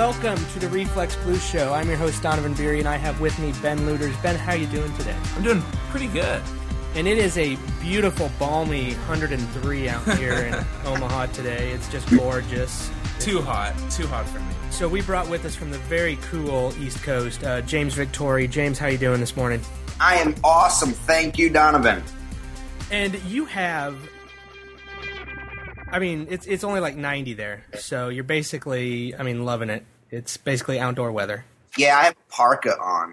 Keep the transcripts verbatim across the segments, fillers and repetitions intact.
welcome to the Reflex Blues Show. I'm your host, Donovan Beery, and I have with me Ben Looters. Ben, how you doing today? I'm doing pretty good. And it is a beautiful, balmy one hundred three out here in Omaha today. It's just gorgeous. Too hot. Too hot for me. So we brought with us from the very cool East Coast, uh, James Victori. James, how you doing this morning? I am awesome. Thank you, Donovan. And you have... I mean, it's it's only like ninety there, so you're basically, I mean, loving it. It's basically outdoor weather. Yeah, I have a parka on.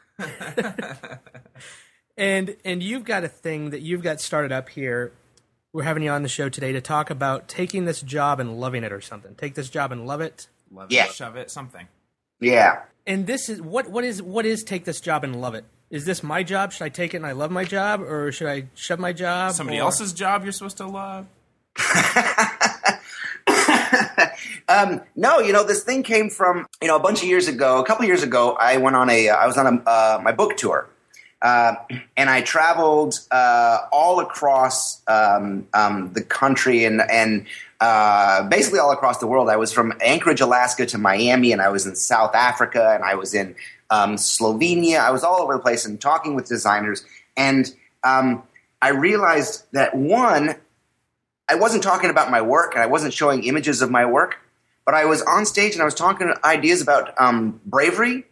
and and you've got a thing that you've got started up here. We're having you on the show today to talk about taking this job and loving it or something. Take this job and love it. Love yeah. it, shove it, something. Yeah. And this is, what what is what is take this job and love it? Is this my job? Should I take it and I love my job? Or should I shove my job? Somebody or... else's job you're supposed to love? um, no, you know, this thing came from, you know, a bunch of years ago, a couple of years ago, I went on a, I was on a, uh, my book tour, uh, and I traveled, uh, all across, um, um, the country and, and, uh, basically all across the world. I was from Anchorage, Alaska to Miami, and I was in South Africa, and I was in, um, Slovenia. I was all over the place and talking with designers. And, um, I realized that one, I wasn't talking about my work, and I wasn't showing images of my work, but I was on stage and I was talking ideas about um, bravery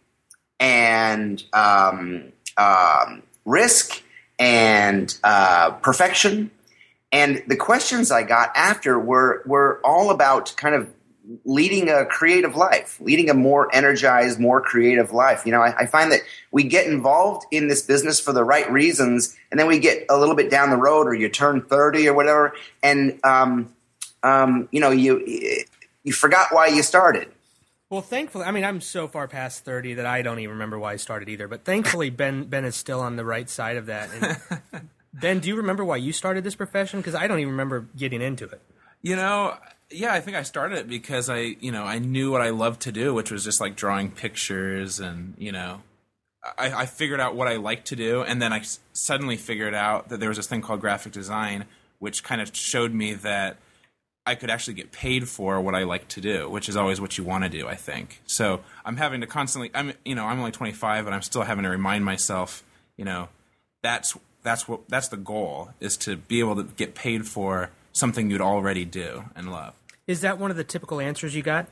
and um, um, risk and uh, perfection. And the questions I got after were were all about kind of leading a creative life, leading a more energized, more creative life. You know, I, I find that we get involved in this business for the right reasons, and then we get a little bit down the road, or you turn thirty or whatever, and um, um, you know, you you forgot why you started. Well, thankfully, I mean, I'm so far past thirty that I don't even remember why I started either. But thankfully, Ben Ben is still on the right side of that. And Ben, do you remember why you started this profession? Because I don't even remember getting into it. You know, yeah, I think I started it because I, you know, I knew what I loved to do, which was just like drawing pictures, and you know, I, I figured out what I liked to do, and then I s- suddenly figured out that there was this thing called graphic design, which kind of showed me that I could actually get paid for what I like to do, which is always what you want to do, I think. So I'm having to constantly, I'm, you know, I'm only twenty-five, but I'm still having to remind myself, you know, that's that's what that's the goal, is to be able to get paid for something you'd already do and love. Is that one of the typical answers you got?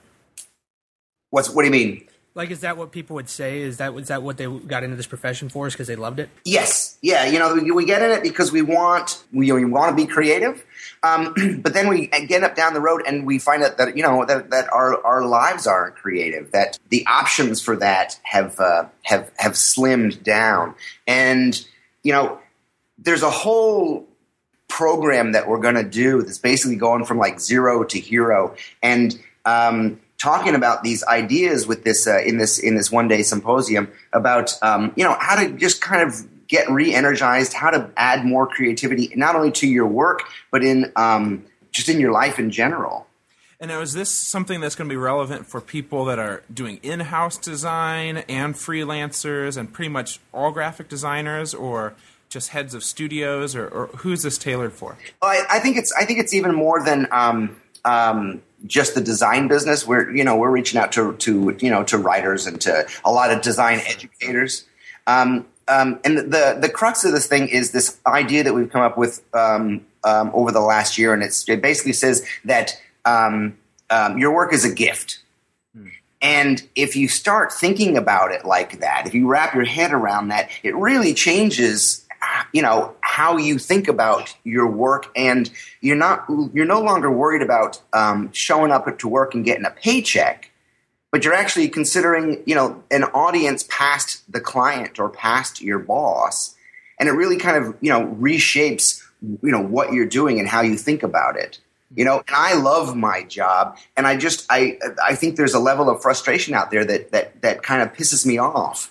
What's what do you mean? Like, is that what people would say? Is that is that what they got into this profession for? Is because they loved it? Yes, yeah. You know, we, we get in it because we want we, we want to be creative, um, but then we get up down the road and we find out that you know that, that our, our lives aren't creative. That the options for that have uh, have have slimmed down, and you know, there's a whole program that we're going to do that's basically going from like zero to hero, and um, talking about these ideas with this uh, in this in this one day symposium about um, you know, how to just kind of get re-energized, how to add more creativity not only to your work but in um, just in your life in general. And now, is this something that's going to be relevant for people that are doing in-house design and freelancers and pretty much all graphic designers, or just heads of studios, or, or who's this tailored for? Well, I, I think it's I think it's even more than um, um, just the design business. We're you know we're reaching out to to you know to writers and to a lot of design educators. Um, um, and the the crux of this thing is this idea that we've come up with um, um, over the last year, and it's, it basically says that um, um, your work is a gift. Hmm. And if you start thinking about it like that, if you wrap your head around that, it really changes, you know, how you think about your work, and you're not, you're no longer worried about um, showing up to work and getting a paycheck, but you're actually considering, you know, an audience past the client or past your boss, and it really kind of, you know, reshapes, you know, what you're doing and how you think about it. You know, and I love my job, and I just, I, I think there's a level of frustration out there that that that kind of pisses me off.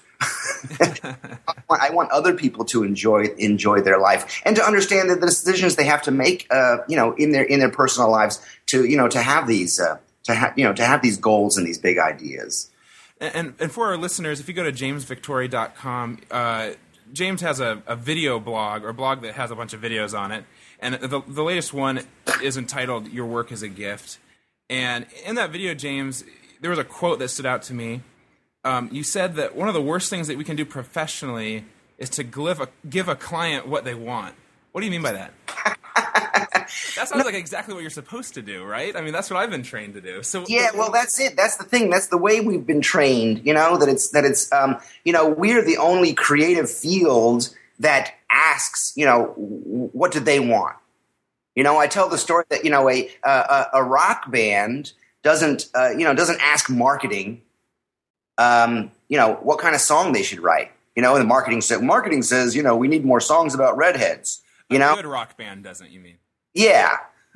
I want other people to enjoy enjoy their life and to understand that the decisions they have to make, uh, you know, in their in their personal lives to you know to have these uh, to have you know to have these goals and these big ideas. And and for our listeners, if you go to james victori dot com, uh, James has a, a video blog, or a blog that has a bunch of videos on it, and the the latest one is entitled "Your Work is a Gift." And in that video, James there was a quote that stood out to me. Um, you said that one of the worst things that we can do professionally is to give a, give a client what they want. What do you mean by that? That sounds like exactly what you're supposed to do, right? I mean, that's what I've been trained to do. So yeah, well, that's it. That's the thing. That's the way we've been trained. You know that it's that it's um, you know we're the only creative field that asks, you know, what do they want? You know, I tell the story that you know a a, a rock band doesn't uh, you know doesn't ask marketing, um, you know, what kind of song they should write. You know, and the marketing says marketing says you know we need more songs about redheads. You a know, good rock band doesn't. You mean? Yeah.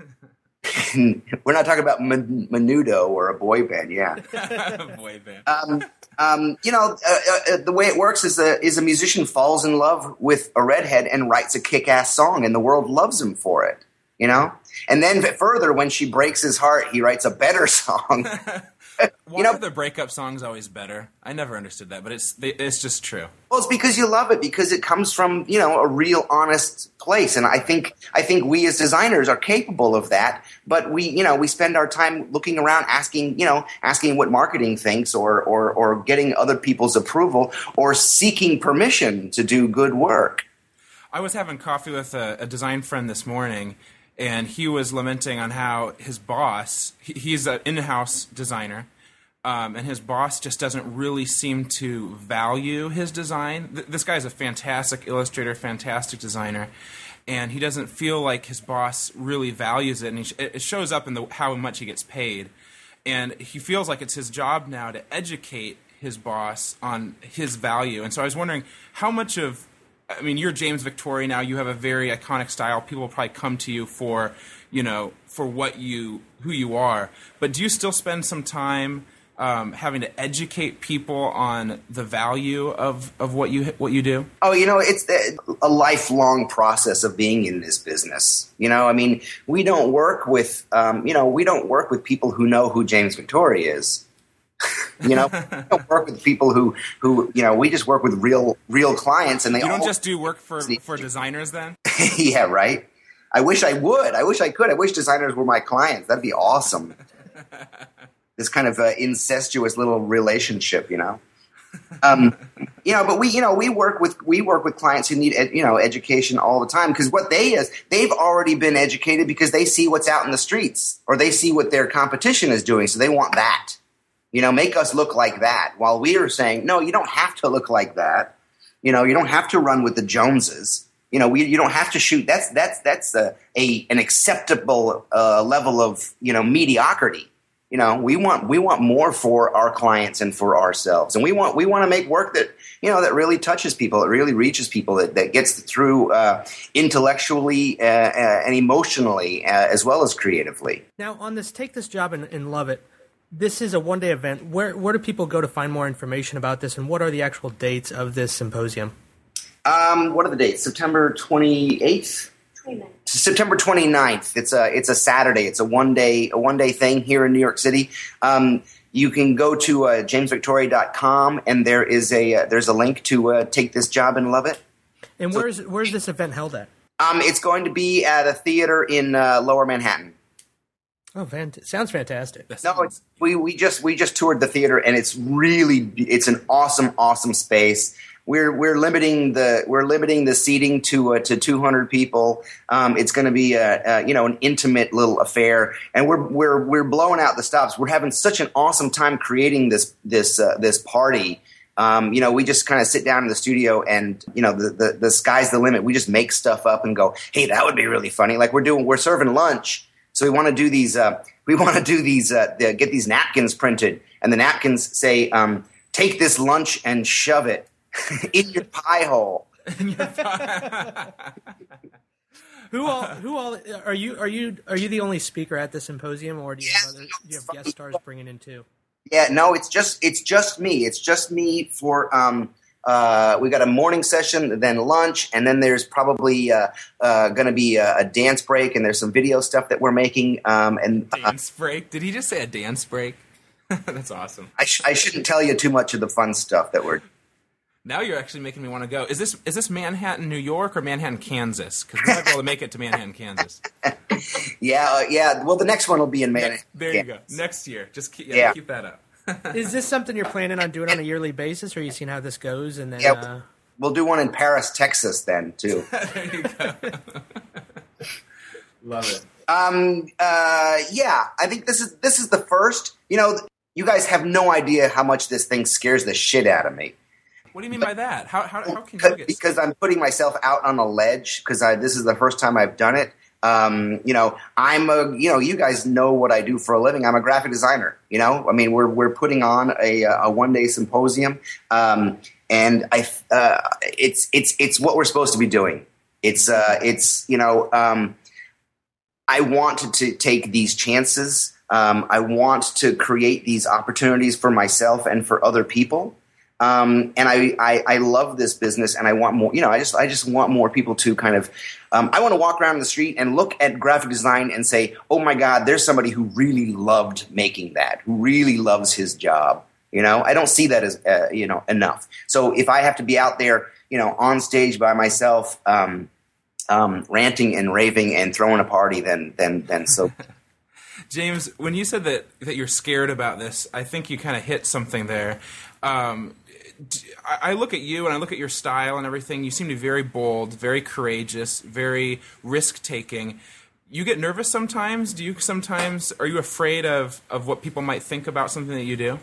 We're not talking about Men- Menudo or a boy band, yeah. Boy band. Um, um, you know, uh, uh, the way it works is a, is a musician falls in love with a redhead and writes a kick-ass song, and the world loves him for it, you know? And then further, when she breaks his heart, he writes a better song. Why you know, are the breakup songs always better? I never understood that, but it's it's just true. Well, it's because you love it, because it comes from, you know, a real honest place. And I think I think we as designers are capable of that, but we, you know, we spend our time looking around asking, you know, asking what marketing thinks or or or getting other people's approval or seeking permission to do good work. I was having coffee with a, a design friend this morning, and he was lamenting on how his boss, he, he's an in-house designer, um, and his boss just doesn't really seem to value his design. Th- this guy's a fantastic illustrator, fantastic designer, and he doesn't feel like his boss really values it, and he sh- it shows up in the, how much he gets paid. And he feels like it's his job now to educate his boss on his value. And so I was wondering how much of I mean, you're James Victore now. You have a very iconic style. People will probably come to you for, you know, for what you, who you are. But do you still spend some time um, having to educate people on the value of, of what you what you do? Oh, you know, it's a lifelong process of being in this business. You know, I mean, we don't work with, um, you know, we don't work with people who know who James Victore is. You know, we don't work with people who, who, you know, we just work with real, real clients, and they you don't all just do work for for designers then. Yeah, right. I wish I would. I wish I could. I wish designers were my clients. That'd be awesome. This kind of uh, incestuous little relationship, you know. Um, you know, but we, you know, we work with we work with clients who need, ed, you know, education all the time, because what they is they've already been educated because they see what's out in the streets, or they see what their competition is doing, so they want that. You know, make us look like that. While we are saying, no, you don't have to look like that. You know, you don't have to run with the Joneses. You know, we, you don't have to shoot. That's that's that's a, a an acceptable uh, level of, you know, mediocrity. You know, we want we want more for our clients and for ourselves, and we want we want to make work that, you know, that really touches people, that really reaches people, that, that gets through uh, intellectually uh, uh, and emotionally uh, as well as creatively. Now, on this, Take This Job and, and Love It. This is a one-day event. Where where do people go to find more information about this, and what are the actual dates of this symposium? Um, what are the dates? September twenty-eighth? twenty-ninth. September twenty-ninth. It's a it's a Saturday. It's a one-day a one-day thing here in New York City. Um, you can go to uh, james victore dot com, and there is a uh, there's a link to uh, Take This Job and Love It. And so, where's where's this event held at? Um, it's going to be at a theater in uh, Lower Manhattan. Oh, fant- sounds fantastic. No, it's, we we just we just toured the theater, and it's really it's an awesome awesome space. We're we're limiting the we're limiting the seating to uh, to two hundred people. Um, it's going to be a, a you know an intimate little affair, and we're we're we're blowing out the stops. We're having such an awesome time creating this this uh, this party. Um, you know, we just kind of sit down in the studio, and you know the, the the sky's the limit. We just make stuff up and go, hey, that would be really funny. Like we're doing we're serving lunch. So we want to do these. Uh, we want to do these. Uh, the, get these napkins printed, and the napkins say, um, "Take this lunch and shove it in your pie hole." In your pie. Who all? Who all? Are you? Are you? Are you the only speaker at the symposium, or do you have other? Do you have guest stars bringing in too? Yeah, no, it's just it's just me. It's just me for. Um, Uh, we got a morning session, then lunch, and then there's probably uh, uh, going to be a, a dance break, and there's some video stuff that we're making. Um, and uh, dance break? Did he just say a dance break? That's awesome. I, sh- I shouldn't tell you too much of the fun stuff that we're. Now you're actually making me want to go. Is this is this Manhattan, New York, or Manhattan, Kansas? Because we might be able to make it to Manhattan, Kansas. yeah, uh, yeah. Well, the next one will be in Manhattan. There you Kansas. go. Next year, just keep, yeah, Yeah. keep that up. Is this something you're planning on doing on a yearly basis, or are you seeing how this goes? And then, Yeah. uh... We'll do one in Paris, Texas, then too. There you go. Love it. Um. Uh. Yeah. I think this is this is the first. You know, you guys have no idea how much this thing scares the shit out of me. What do you mean by that? How how, how can you get Because I'm putting myself out on a ledge. Because I this is the first time I've done it. Um, you know, I'm a, you know, you guys know what I do for a living. I'm a graphic designer, you know, I mean, we're, we're putting on a, a one day symposium. Um, and I, uh, it's, it's, it's what we're supposed to be doing. It's, uh, it's, you know, um, I want to, to take these chances. Um, I want to create these opportunities for myself and for other people. Um, and I, I, I love this business, and I want more, you know, I just, I just want more people to kind of, um, I want to walk around the street and look at graphic design and say, oh my God, there's somebody who really loved making that, who really loves his job. You know, I don't see that as, uh, you know, enough. So if I have to be out there, you know, on stage by myself, um, um, ranting and raving and throwing a party, then, then, then so. James, when you said that, that you're scared about this, I think you kind of hit something there. Um, I look at you and I look at your style and everything. You seem to be very bold, very courageous, very risk-taking. You get nervous sometimes? Do you sometimes, are you afraid of, of what people might think about something that you do?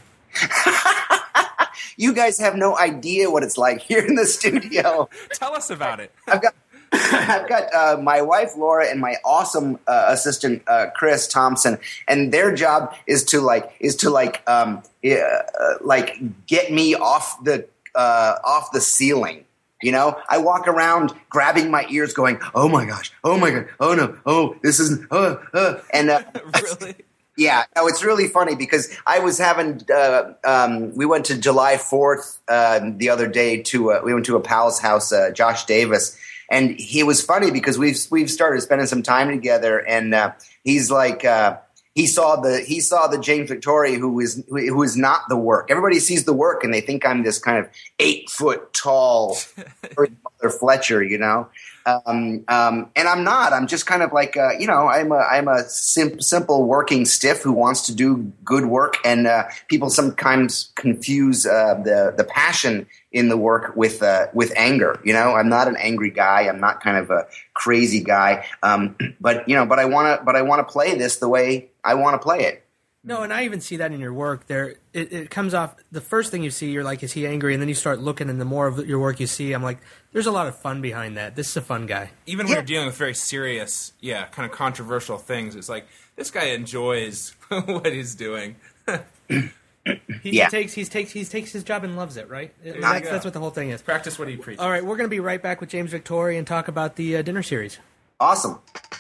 You guys have no idea what it's like here in the studio. Tell us about it. I've got I've got uh, my wife Laura and my awesome uh, assistant uh, Chris Thompson, and their job is to like is to like um, uh, like get me off the uh, off the ceiling. You know, I walk around grabbing my ears, going, "Oh my gosh! Oh my god! Oh no! Oh, this isn't." Uh, uh, and uh, Really? Yeah, no, it's really funny because I was having uh, um, we went to July fourth uh, the other day to uh, we went to a pal's house, uh, Josh Davis. And he was funny because we've we've started spending some time together, and uh, he's like uh, he saw the he saw the James Victore who is who is not the work. Everybody sees the work, and they think I'm this kind of eight foot tall Mother Fletcher, you know. Um, um, and I'm not. I'm just kind of like uh, you know. I'm a I'm a sim- simple working stiff who wants to do good work, and uh, people sometimes confuse uh, the the passion in the work with uh, with anger. You know, I'm not an angry guy. I'm not kind of a crazy guy. Um, but you know, but I want to but I want to play this the way I want to play it. No, and I even see that in your work. There, it, it comes off. The first thing you see, you're like, "Is he angry?" And then you start looking, and the more of your work you see, I'm like, "There's a lot of fun behind that. This is a fun guy." Even when Yeah. you're dealing with very serious, yeah, kind of controversial things, it's like this guy enjoys what he's doing. He, Yeah. he takes he takes he takes his job and loves it, right? you That's, go. that's what the whole thing is. Practice what he preaches. All right, we're going to be right back with James Victore and talk about the uh, dinner series. Awesome.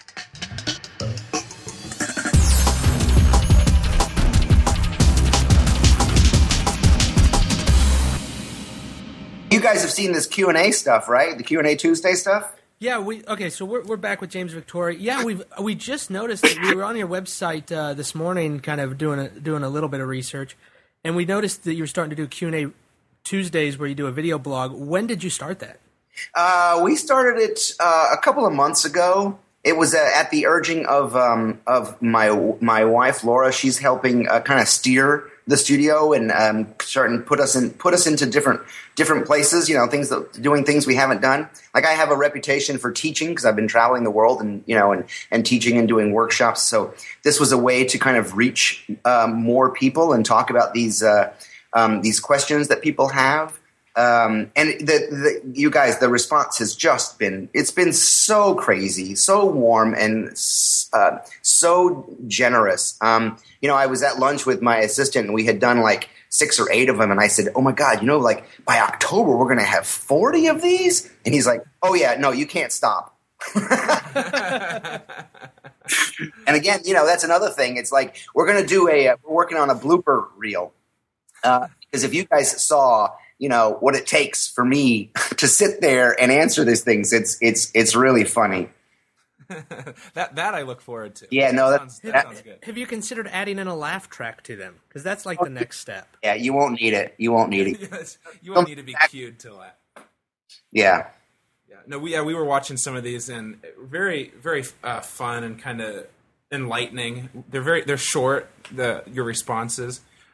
You guys have seen this Q and A stuff, right? The Q and A Tuesday stuff? Yeah, we okay. So we're we're back with James Victore. Yeah, we we just noticed that we were on your website uh, this morning, kind of doing a, doing a little bit of research, and we noticed that you were starting to do Q and A Tuesdays, where you do a video blog. When did you start that? Uh, we started it uh, a couple of months ago. It was uh, at the urging of um, of my my wife Laura. She's helping uh, kind of steer the studio and um, starting to put us in put us into different different places. You know, things that doing things we haven't done. Like I have a reputation for teaching because I've been traveling the world and you know and and teaching and doing workshops. So this was a way to kind of reach um, more people and talk about these uh, um, these questions that people have. Um, and the, the, you guys, the response has just been, it's been so crazy, so warm and, uh, so generous. Um, you know, I was at lunch with my assistant and we had done like six or eight of them. And I said, oh my God, you know, like by October, we're going to have forty of these. And he's like, oh yeah, no, you can't stop. And again, you know, that's another thing. It's like, we're going to do a, uh, we're working on a blooper reel. Uh, because if you guys saw, you know, what it takes for me to sit there and answer these things. It's it's it's really funny. that that I look forward to. Yeah, no, that, that, sounds, that that- sounds good. Have you considered adding in a laugh track to them? Because that's like the next step. Yeah, you won't need it. You won't need it. Yes, you won't need to be cued to laugh. Yeah. Yeah, no, we yeah we were watching some of these and very very uh, fun and kind of enlightening. They're very they're short. The your responses.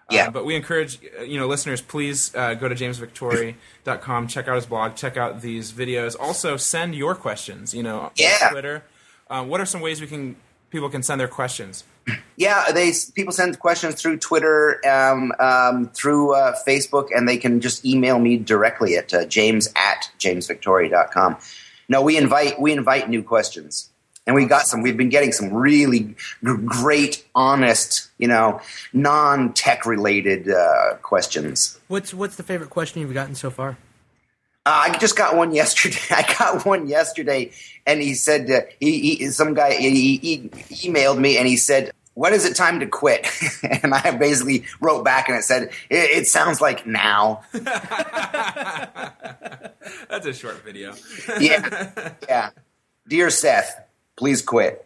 Yeah. Uh, but we encourage, uh, you know, listeners, please uh, go to james victori dot com, check out his blog, check out these videos. Also, send your questions, you know, Yeah. on Twitter. Uh, what are some ways we can people can send their questions? Yeah, they people send questions through Twitter, um, um, through uh, Facebook, and they can just email me directly at uh, james at james victori dot com. No, we invite we invite new questions. And we got some. We've been getting some really g- great, honest, you know, non-tech related uh, questions. What's what's the favorite question you've gotten so far? Uh, I just got one yesterday. I got one yesterday, and he said uh, he, he some guy he, he emailed me and he said, "When is it time to quit?" And I basically wrote back and it said, "It, it sounds like now." That's a short video. Yeah, yeah. Dear Seth, please quit.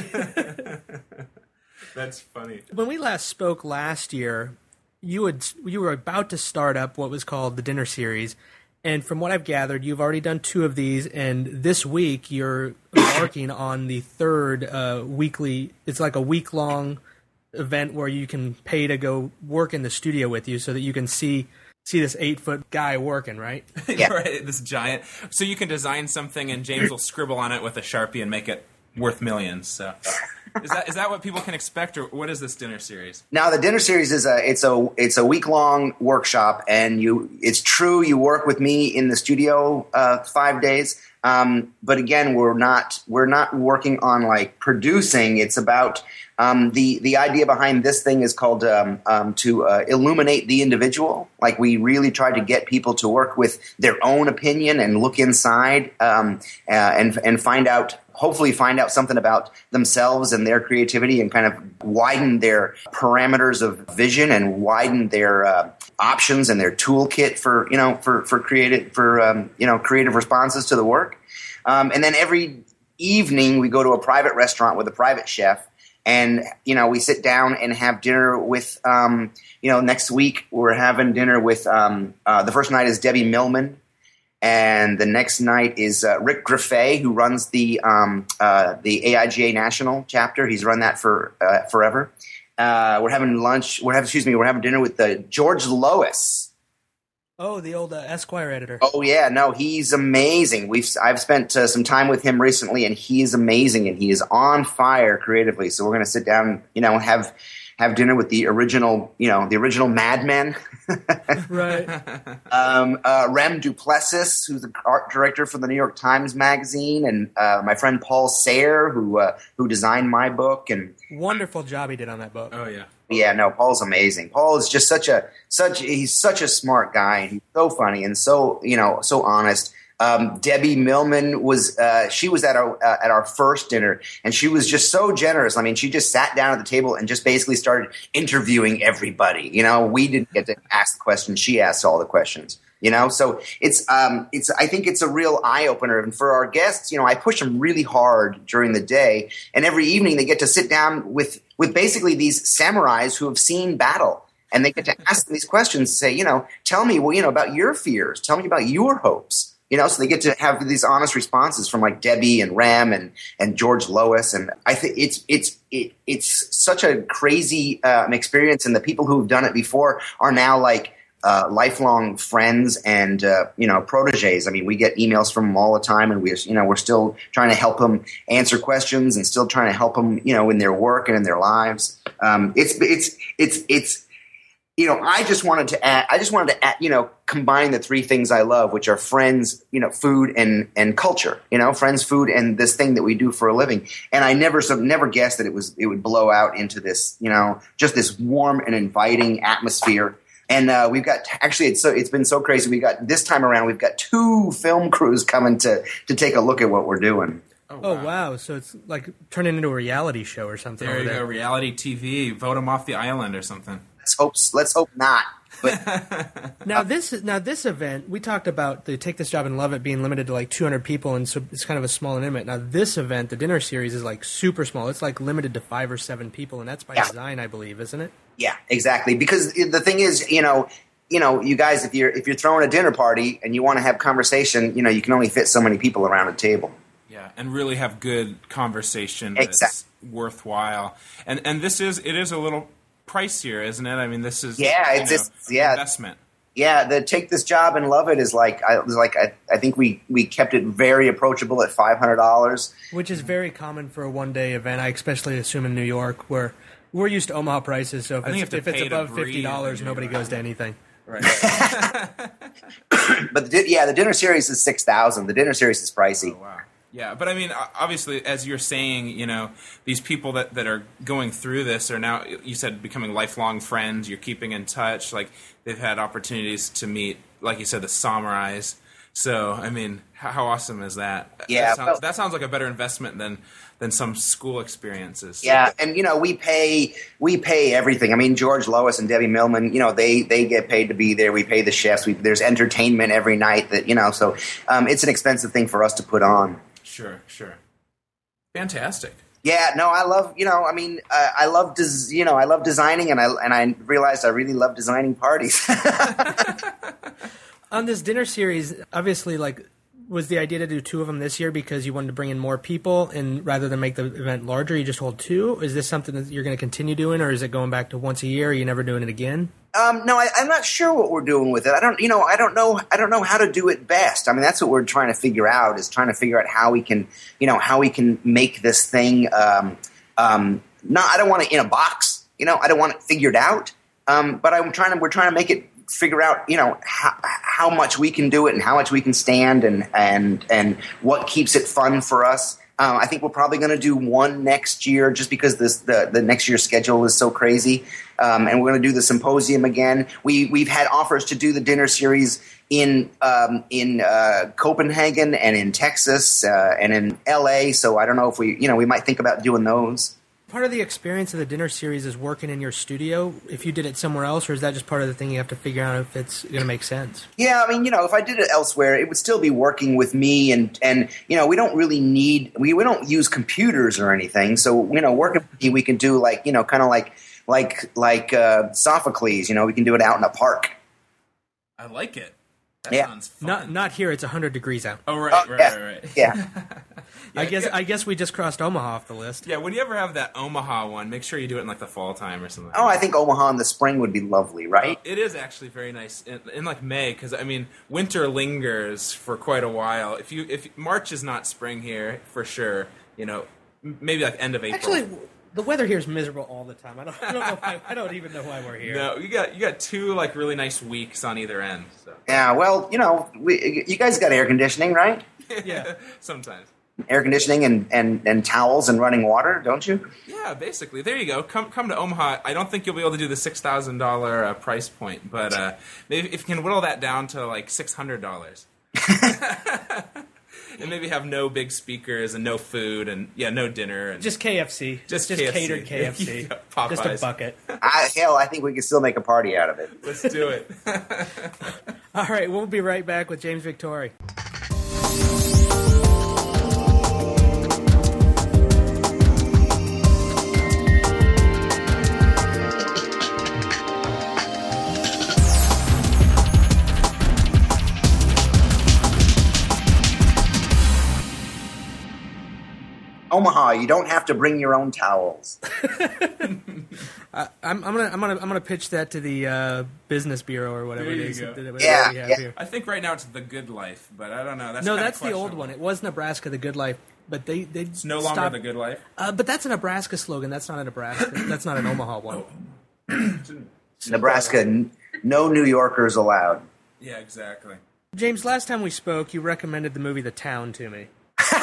That's funny. When we last spoke last year, you had you were about to start up what was called the Dinner Series, and from what I've gathered, you've already done two of these, and this week you're embarking on the third uh, weekly. It's like a week long event where you can pay to go work in the studio with you, so that you can see see this eight foot guy working. Right? Yeah. Right, this giant. So you can design something, and James will scribble on it with a Sharpie and make it worth millions. So, is that is that what people can expect, or what is this Dinner Series? Now, the Dinner Series is a it's a it's a week long workshop, and you it's true you work with me in the studio uh, five days. Um, but again, we're not we're not working on like producing. It's about um, the the idea behind this thing is called um, um, to uh, illuminate the individual. Like we really try to get people to work with their own opinion and look inside um, uh, and and find out. Hopefully find out something about themselves and their creativity and kind of widen their parameters of vision and widen their uh, options and their toolkit for, you know, for, for creative, for, um, you know, creative responses to the work. Um, and then every evening we go to a private restaurant with a private chef and, you know, we sit down and have dinner with, um, you know, next week we're having dinner with, um, uh, the first night is Debbie Millman. And the next night is uh, Rick Griffey, who runs the um, uh, the A I G A National chapter. He's run that for uh, forever. Uh, we're having lunch. We're having, excuse me. We're having dinner with uh, George Lois. Oh, the old uh, Esquire editor. Oh yeah, no, he's amazing. We've I've spent uh, some time with him recently, and he is amazing, and he is on fire creatively. So we're going to sit down, you know, have have dinner with the original, you know, the original Mad Men. Right. Um, uh, Rem Duplessis, who's the art director for the New York Times Magazine, and uh, my friend Paul Sayre, who uh, who designed my book, and Wonderful job he did on that book. Oh yeah. yeah, no, Paul's amazing. Paul is just such a such he's such a smart guy, and he's so funny and so you know so honest. Um, Debbie Millman was uh, she was at our uh, at our first dinner, and she was just so generous. I mean, she just sat down at the table and just basically started interviewing everybody. You know, we didn't get to ask the questions; she asked all the questions. You know, so it's um, it's I think it's a real eye opener, and for our guests, you know, I push them really hard during the day, and every evening they get to sit down with with basically these samurais who have seen battle. And they get to ask them these questions, say, you know, tell me, well, you know, about your fears. Tell me about your hopes. You know, so they get to have these honest responses from like Debbie and Ram and, and George Lois, and I think it's it's it, it's such a crazy um, experience. And the people who've done it before are now like uh, lifelong friends and uh, you know proteges. I mean, we get emails from them all the time, and we you know we're still trying to help them answer questions and still trying to help them you know in their work and in their lives. Um, it's it's it's it's. You know, I just wanted to add, I just wanted to add, you know, combine the three things I love, which are friends, you know, food and, and culture, you know, friends, food, and this thing that we do for a living. And I never, so never guessed that it was, it would blow out into this, you know, just this warm and inviting atmosphere. And uh, we've got, actually, it's so, it's been so crazy. We got, this time around, we've got two film crews coming to, to take a look at what we're doing. Oh wow. oh, wow. So it's like turning into a reality show or something. There you there. go, reality T V. Vote them off the island or something. Let's hope, let's hope not. But now this now this event, we talked about the Take This Job and Love It being limited to like two hundred people, and so it's kind of a small and intimate. Now this event, the Dinner Series, is like super small. It's like limited to five or seven people, and that's by yeah. design, I believe, isn't it? Yeah, exactly. Because the thing is, you know, you know, you guys, if you're if you're throwing a dinner party and you want to have conversation, you know, you can only fit so many people around a table. Yeah, and really have good conversation that's exactly. worthwhile. And and this is it is a little pricier, isn't it? I mean, this is Yeah, you it's know, just- yeah. investment. Yeah, the take this job and love it is like I was like I, I think we, we kept it very approachable at five hundred dollars. Which is very common for a one day event. I especially assume in New York, where we're used to Omaha prices. So if I think it's, you have to if it's pay to above breathe fifty dollars, in nobody New York. goes to anything. Right. But the, di- yeah, the dinner series is six thousand. The dinner series is pricey. Oh, wow. Yeah, but I mean, o- obviously, as you're saying, you know, these people that, that are going through this are now, you said, becoming lifelong friends. You're keeping in touch. Like, they've had opportunities to meet, like you said, the samurais. So, I mean, how, how awesome is that? Yeah, that sounds, well- that sounds like a better investment than than some school experiences. Yeah, and you know we pay we pay everything. I mean, George Lois and Debbie Millman, you know, they they get paid to be there. We pay the chefs. We, there's entertainment every night. That you know, so um, it's an expensive thing for us to put on. Sure, sure. Fantastic. Yeah, no, I love you know. I mean, uh, I love des- you know I love designing, and I and I realized I really love designing parties. On this dinner series, obviously, like, was the idea to do two of them this year because you wanted to bring in more people, and rather than make the event larger, you just hold two? Is this something that you're going to continue doing, or is it going back to once a year? Are you never doing it again? Um, no, I, I'm not sure what we're doing with it. I don't, you know, I don't know. I don't know how to do it best. I mean, that's what we're trying to figure out. Is trying to figure out how we can, you know, how we can make this thing. Um, um, not, I don't want it in a box. You know, I don't want it figured out. Um, but I'm trying to. We're trying to make it figure out, you know, how, how much we can do it and how much we can stand and and and what keeps it fun for us. Um, I think we're probably going to do one next year just because this the, the next year's schedule is so crazy. Um, and we're going to do the symposium again. We, we've had offers to do the dinner series in um, in uh, Copenhagen and in Texas uh, and in L A. So I don't know if we, you know, we might think about doing those. Part of the experience of the dinner series is working in your studio. If you did it somewhere else, or is that just part of the thing you have to figure out if it's going to make sense? Yeah, I mean, you know, if I did it elsewhere, it would still be working with me, and and you know, we don't really need we we don't use computers or anything. So you know, working with me, we can do like you know, kind of like like like uh, Sophocles. You know, we can do it out in a park. I like it. That Yeah. sounds fun. Not not here. It's one hundred degrees out. oh, right, Oh, right, yeah. right, right. Yeah. I guess yeah. I guess we just crossed Omaha off the list. Yeah, when you ever have that Omaha one, make sure you do it in like the fall time or something. Oh, I think Omaha in the spring would be lovely, right? It is actually very nice in, in like May because I mean winter lingers for quite a while. If you if March is not spring here for sure, you know m- maybe like end of April. Actually, the weather here is miserable all the time. I don't, I don't know. Why, I don't even know why we're here. no, you got you got two like really nice weeks on either end. So Yeah. Well, you know, we, you guys got air conditioning, right? Yeah. sometimes. Air conditioning and, and, and towels and running water, don't you? Yeah, basically. There you go. Come come to Omaha. I don't think you'll be able to do the six thousand dollar uh, price point, but uh, maybe if you can whittle that down to like six hundred dollars, and maybe have no big speakers and no food and yeah, no dinner and Just K F C. Just just K F C. catered K F C. Yeah, Popeyes. Just a bucket. I, hell, I think we can still make a party out of it. Let's do it. All right, we'll be right back with James Victori. Omaha, you don't have to bring your own towels. I'm, I'm gonna I'm gonna I'm gonna pitch that to the uh, business bureau or whatever There it you is. go. that- that Yeah, we have yeah. here. I think right now it's the Good Life, but I don't know. That's No, kinda that's the old questionable. one. It was Nebraska, the Good Life, but they they It's no longer the Good Life. Uh, but that's a Nebraska slogan. That's not a Nebraska. That's not an Omaha one. Nebraska, n- no New Yorkers allowed. Yeah, exactly. James, last time we spoke, you recommended the movie The Town to me.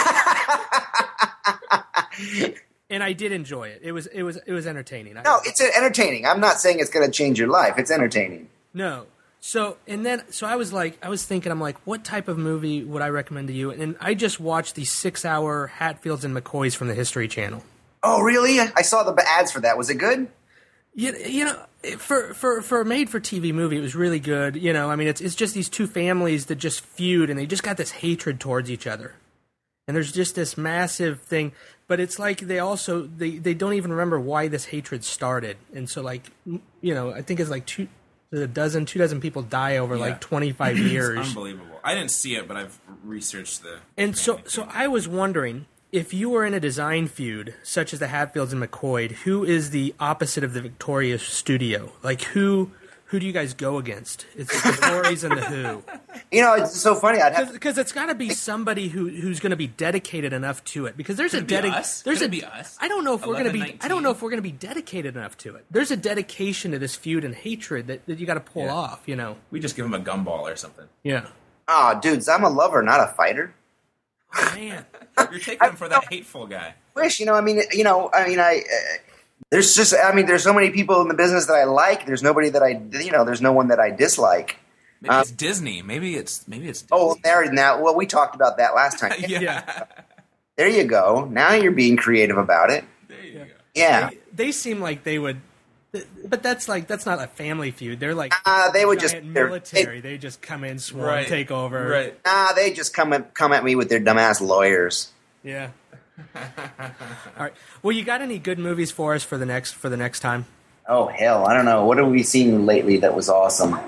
And I did enjoy it. It was it was it was entertaining. I- No, it's entertaining. I'm not saying it's going to change your life. It's entertaining. No. So and then so I was like I was thinking I'm like what type of movie would I recommend to you? And I just watched the six hour Hatfields and McCoys from the History Channel. Oh, really? I saw the ads for that. Was it good? You, you know, for for for a made for T V movie, it was really good. You know, I mean, it's it's just these two families that just feud, and they just got this hatred towards each other, and there's just this massive thing. But it's like they also they, they don't even remember why this hatred started, and so like you know, I think it's like two a dozen two dozen people die over Yeah. like twenty-five years. It's unbelievable. I didn't see it, but I've researched the. And so, family so thing. I was wondering, if you were in a design feud, such as the Hatfields and McCoy, who is the opposite of the Victoria studio? Like, who who do you guys go against? It's the Victorias and the Who. You know, it's so funny. I'd have Because it's got to be somebody who who's going to be dedicated enough to it. Because there's Could a it be dedication. us? There's Could a. it be us? I don't know if we're going to be. eleven I don't know nineteen? if we're going to be dedicated enough to it. There's a dedication to this feud and hatred that, that you got to pull Yeah. off. You know. We just give him a gumball or something. Yeah. oh, dudes, I'm a lover, not a fighter. Oh, man. You're taking him for that hateful guy. Wish, you know, I mean, you know, I mean, I. Uh, there's just, I mean, there's so many people in the business that I like. There's nobody that I, you know, there's no one that I dislike. Maybe Um, it's Disney. Maybe it's maybe it's Disney. Oh, there now. Well, we talked about that last time. yeah. Yeah. There you go. Now you're being creative about it. There you go. Yeah. They, they seem like they would. But that's like that's not a family feud. They're like Uh, they would just giant they're- military. They just come in, swarm, Right. take over. Right. Nah, they just come at, come at me with their dumbass lawyers. Yeah. All right. Well, you got any good movies for us for the next for the next time? Oh hell, I don't know. What have we seen lately that was awesome?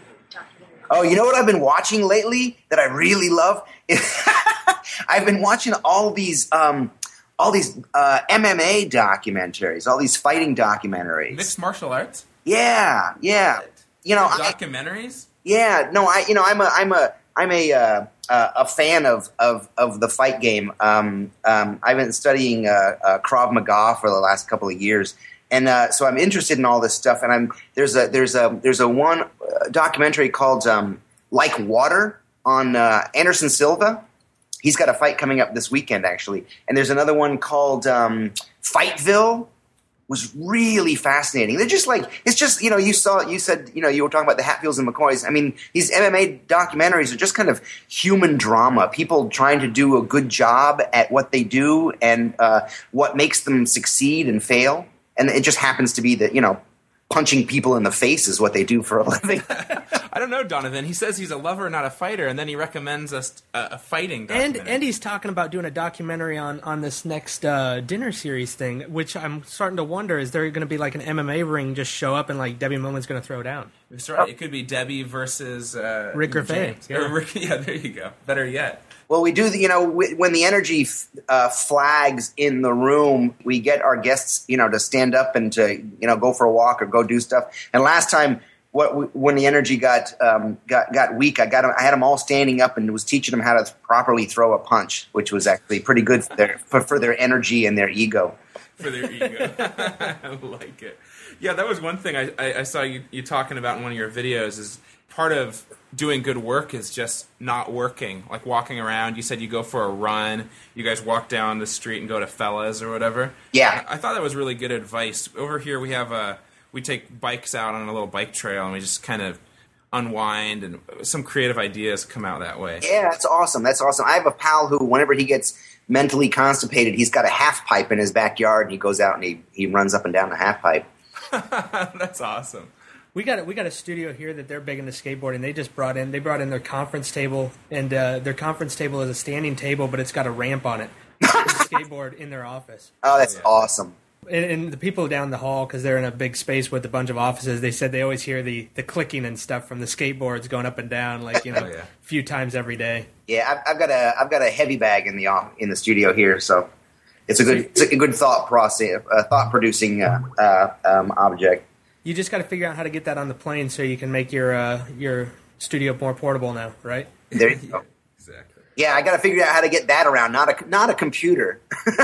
Oh, you know what I've been watching lately that I really love? I've been watching all these um, all these uh, M M A documentaries, all these fighting documentaries. Mixed martial arts? Yeah, yeah. You know, I, Documentaries? yeah. No, I. You know, I'm a. I'm a. I'm a. Uh, uh, a fan of, of, of the fight game. Um, um, I've been studying uh, uh, Krav Maga for the last couple of years, and uh, so I'm interested in all this stuff. And I'm there's a there's a there's a one uh, documentary called um, Like Water on uh, Anderson Silva. He's got a fight coming up this weekend, actually. And there's another one called um, Fightville. Was really fascinating. They're just like, it's just, you know, you saw, you said, you know, you were talking about the Hatfields and McCoys. I mean, these M M A documentaries are just kind of human drama. People trying to do a good job at what they do and uh, what makes them succeed and fail. And it just happens to be that, you know, punching people in the face is what they do for a living. I don't know, Donovan. He says he's a lover, not a fighter, and then he recommends us a, a fighting And documentary. and he's talking about doing a documentary on on this next uh, dinner series thing, which I'm starting to wonder: is there going to be like an M M A ring just show up and like Debbie Millman's going to throw down? That's right. It could be Debbie versus uh, Rick Raffay, James. yeah. Or Rick, yeah, there you go. Better yet. Well, we do, the, you know, w- when the energy f- uh, flags in the room, we get our guests, you know, to stand up and to, you know, go for a walk or go do stuff. And last time, what we, when the energy got um, got got weak, I got 'em, I had them all standing up and was teaching them how to properly throw a punch, which was actually pretty good for their for, for their energy and their ego. For their ego. I like it. Yeah, that was one thing I, I, I saw you, you talking about in one of your videos is part of doing good work is just not working, like walking around. You said you go for a run. You guys walk down the street and go to Fellas or whatever. Yeah. I, I thought that was really good advice. Over here we have a, we take bikes out on a little bike trail and we just kind of unwind and some creative ideas come out that way. Yeah, that's awesome. That's awesome. I have a pal who, whenever he gets mentally constipated, he's got a half pipe in his backyard and he goes out and he, he runs up and down the half pipe. That's awesome. We got a, we got a studio here that they're big into skateboarding. They just brought in they brought in their conference table, and uh, their conference table is a standing table, but it's got a ramp on it. Skateboard in their office. Oh, that's Yeah. awesome. And, and the people down the hall, because they're in a big space with a bunch of offices, they said they always hear the, the clicking and stuff from the skateboards going up and down, like you know, Oh, yeah. a few times every day. Yeah, I've, I've got a I've got a heavy bag in the off- in the studio here, so it's a good it's a good thought process, uh, thought producing uh, uh, um, object. You just got to figure out how to get that on the plane so you can make your uh, your studio more portable now, right? There you go. Exactly. Yeah, I got to figure out how to get that around. Not a not a computer.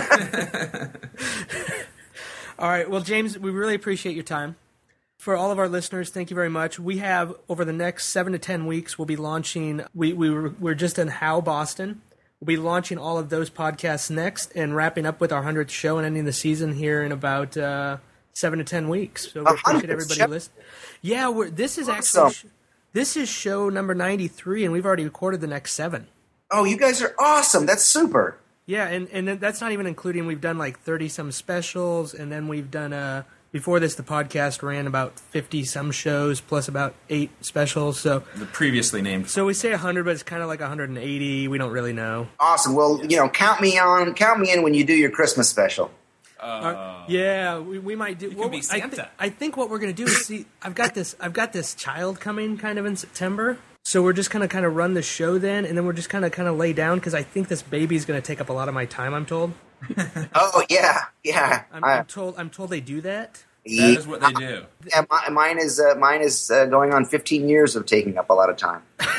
All right. Well, James, we really appreciate your time. For all of our listeners, thank you very much. We have, over the next seven to ten weeks, we'll be launching, we, we were, we're just in How, Boston. We'll be launching all of those podcasts next and wrapping up with our hundredth show and ending the season here in about uh, seven to ten weeks. So we appreciate hundredth everybody show? listening. Yeah, we're, this is Awesome. actually, this is show number ninety-three, and we've already recorded the next seven. Oh, you guys are awesome. That's super. Yeah, and, and then that's not even including we've done like thirty-some specials, and then we've done, uh, before this, the podcast ran about fifty-some shows, plus about eight specials, so The previously named. so we say one hundred, but it's kind of like one hundred eighty, we don't really know. Awesome. Well, you know, count me on. Count me in when you do your Christmas special. Uh, yeah, we, we might do. You well, can be I, thi- Santa. I think what we're going to do is see, I've got this I've got this child coming kind of in September, So we're just gonna kind of run the show then, and then we're just kind of kind of lay down because I think this baby's gonna take up a lot of my time. I'm told. Oh yeah, yeah. I'm, I- I'm told. I'm told they do that. That is what they do. Yeah, mi- mine is uh, mine is uh, going on fifteen years of taking up a lot of time.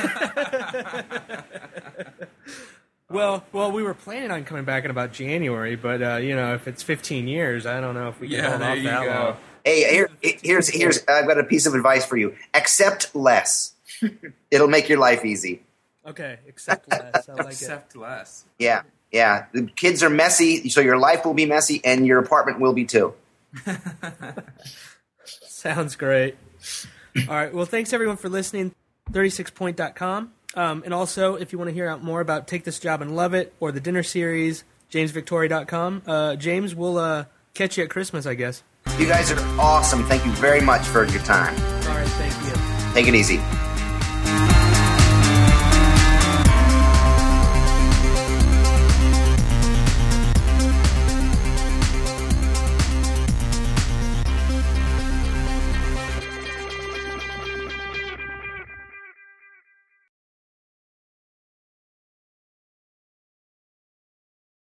Well, well, we were planning on coming back in about January, but uh, you know, if it's fifteen years, I don't know if we can Yeah, hold there off you that go. long. Hey, here, here's here's I've got a piece of advice for you. Accept less. It'll make your life easy. Okay, accept less. I like it. Accept less. Yeah, yeah. The kids are messy, so your life will be messy, and your apartment will be too. Sounds great. All right. Well, thanks everyone for listening. thirty-six point dot com. Um, and also, if you want to hear out more about Take This Job and Love It or the dinner series, james victoria dot com. Uh, James, we'll uh, catch you at Christmas, I guess. You guys are awesome. Thank you very much for your time. All right. Thank you. Take it easy.